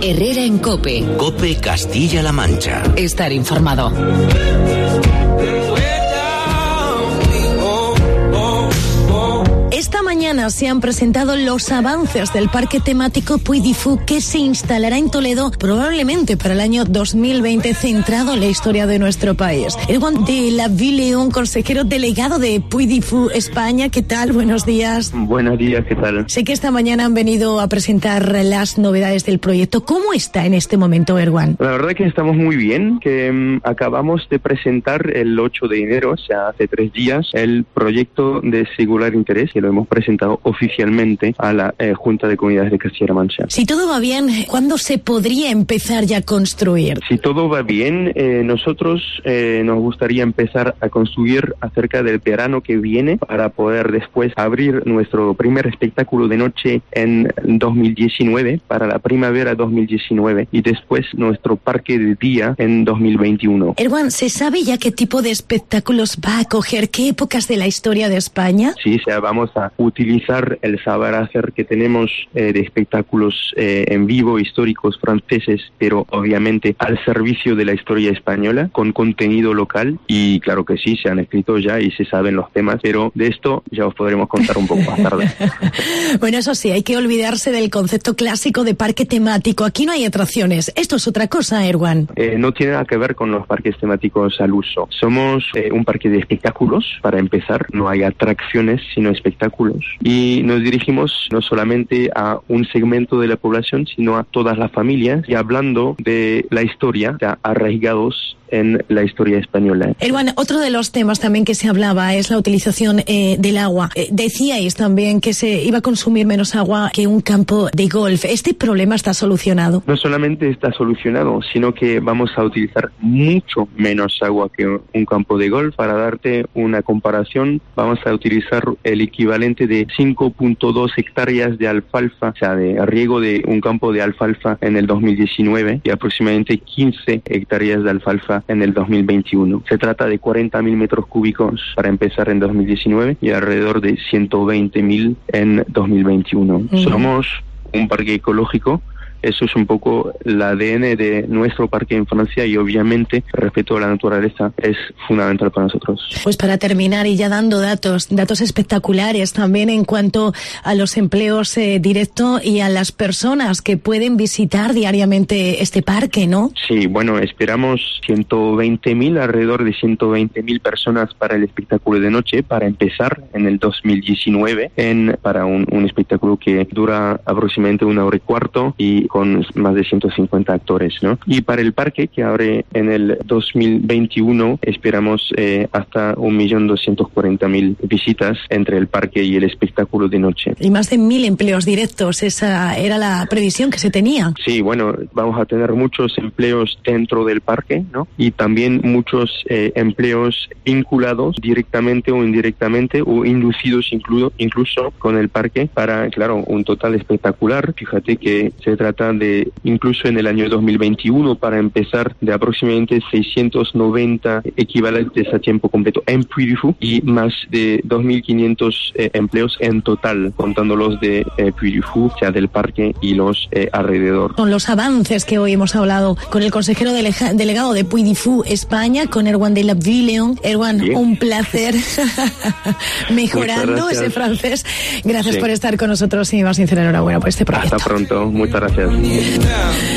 Herrera en COPE. COPE Castilla-La Mancha. Estar informado. Esta mañana se han presentado los avances del parque temático Puy du Fou, que se instalará en Toledo probablemente para el año 2020, centrado en la historia de nuestro país. Erwan de la Villeon, consejero delegado de Puy du Fou España, ¿qué tal? Buenos días. Buenos días, ¿qué tal? Sé que esta mañana han venido a presentar las novedades del proyecto. ¿Cómo está en este momento, Erwan? La verdad que estamos muy bien, que acabamos de presentar el 8 de enero, o sea, hace 3 días, el proyecto de singular interés, que lo hemos presentado oficialmente a la Junta de Comunidades de Castilla-La Mancha. Si todo va bien, ¿cuándo se podría empezar ya a construir? Si todo va bien, nosotros nos gustaría empezar a construir acerca del verano que viene para poder después abrir nuestro primer espectáculo de noche en 2019, para la primavera 2019, y después nuestro parque de día en 2021. Erwan, ¿se sabe ya qué tipo de espectáculos va a acoger? ¿Qué épocas de la historia de España? Sí, o sea, vamos a utilizar el saber hacer que tenemos de espectáculos en vivo, históricos franceses, pero obviamente al servicio de la historia española, con contenido local, y claro que sí, se han escrito ya y se saben los temas, pero de esto ya os podremos contar un poco más tarde. Bueno, eso sí, hay que olvidarse del concepto clásico de parque temático. Aquí no hay atracciones. Esto es otra cosa, Erwan. No tiene nada que ver con los parques temáticos al uso. Somos un parque de espectáculos, para empezar. No hay atracciones, sino espectáculos. Y nos dirigimos no solamente a un segmento de la población, sino a todas las familias, y hablando de la historia, ya arraigados en la historia española. Erwan, otro de los temas también que se hablaba es la utilización del agua. Decíais también que se iba a consumir menos agua que un campo de golf. ¿Este problema está solucionado? No solamente está solucionado, sino que vamos a utilizar mucho menos agua que un campo de golf. Para darte una comparación, vamos a utilizar el equivalente de 5.2 hectáreas de alfalfa, o sea, de riego de un campo de alfalfa en el 2019, y aproximadamente 15 hectáreas de alfalfa en el 2021. Se trata de 40.000 metros cúbicos para empezar en 2019 y alrededor de 120.000 en 2021. Somos un parque ecológico. Eso es un poco el ADN de nuestro parque en Francia, y obviamente el respeto a la naturaleza es fundamental para nosotros. Pues para terminar, y ya dando datos espectaculares también en cuanto a los empleos directos y a las personas que pueden visitar diariamente este parque, ¿no? Sí, bueno, esperamos 120.000, alrededor de 120.000 personas para el espectáculo de noche, para empezar en el 2019, para un espectáculo que dura aproximadamente 1 hora y cuarto, y con más de 150 actores, ¿no? Y para el parque, que abre en el 2021, esperamos hasta 1.240.000 visitas entre el parque y el espectáculo de noche. Y más de 1.000 empleos directos, esa era la previsión que se tenía. Sí, bueno, vamos a tener muchos empleos dentro del parque, ¿no? Y también muchos empleos vinculados directamente o indirectamente, o inducidos incluso con el parque, para, claro, un total espectacular. Fíjate que se trata de, incluso en el año 2021, para empezar, de aproximadamente 690 equivalentes a tiempo completo en Puy du Fou, y más de 2.500 empleos en total, contando los de Puy du Fou, o sea, del parque y los alrededor. Con los avances que hoy hemos hablado con el consejero delegado de Puy du Fou España, con Erwan de la Villeon. Erwan, sí, un placer mejorando ese francés. Gracias por estar con nosotros, y más sincera enhorabuena por este proyecto. Hasta pronto, muchas gracias.